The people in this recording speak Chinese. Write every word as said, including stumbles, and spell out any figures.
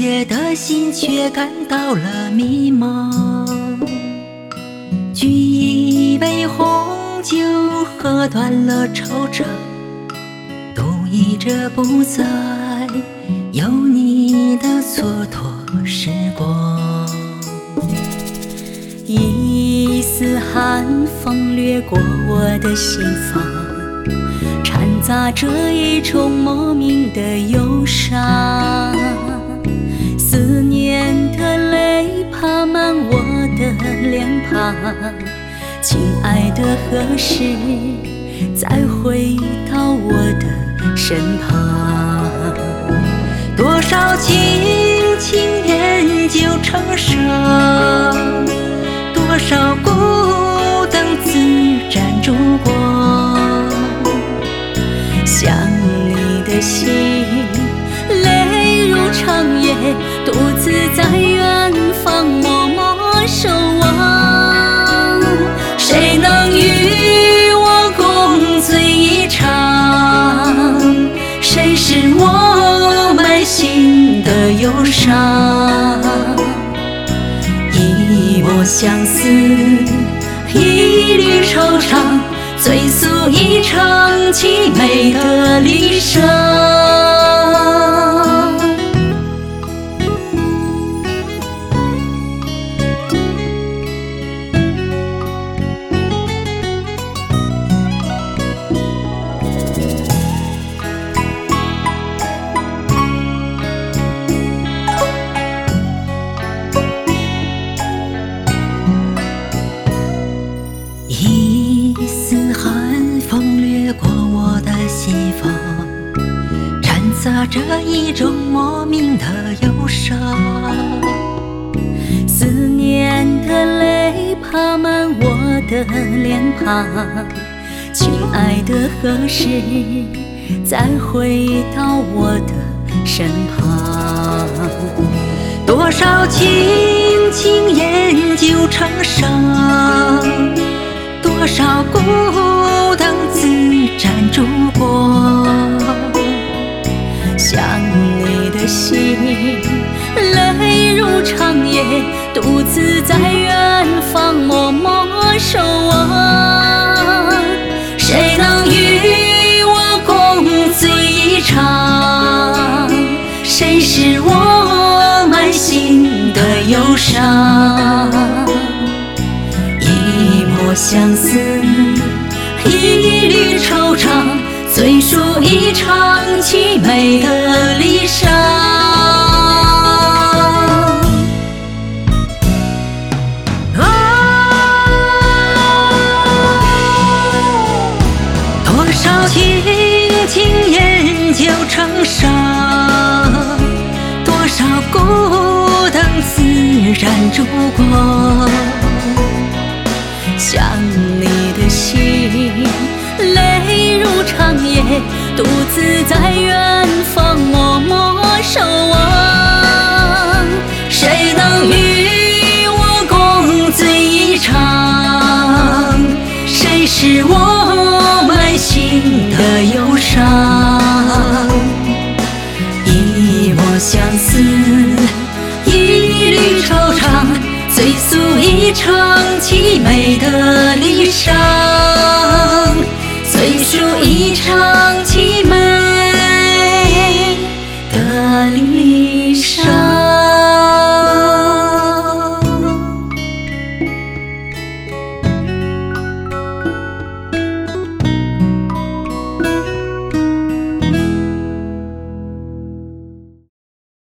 夜的心却感到了迷茫。举一杯红酒，喝断了惆怅，度一这不再有你的蹉跎时光。一丝寒风掠过我的心房，掺杂着一种莫名的忧伤。思念的泪爬满我的脸庞，亲爱的，何时再回到我的身旁？多少情情烟酒成伤，多少孤灯自盏烛光。想你的心，泪如长夜，独自在远方默默守望。谁能与我共醉一场？谁是我满心的忧伤？一抹相思，一缕惆怅，追溯一场凄美的离殇。一丝寒风掠过我的心房，掺杂着一种莫名的忧伤。思念的泪爬满我的脸庞，亲爱的，何时再回到我的身旁？多少情情烟酒成伤，多少孤灯自盏烛光。想你的心，泪如长夜，独自在远方默默守望。谁能与我共醉一场？谁是我满心的忧伤？一抹相思，一缕惆怅，追溯一场凄美的离殇。啊，多少情情烟酒成伤，多少孤灯自燃烛光。想你的心，泪如长夜，独自在远方默默守望。谁能与我共醉一场？谁是我满心的忧伤？一抹相思，一缕惆怅，追溯一场凄美的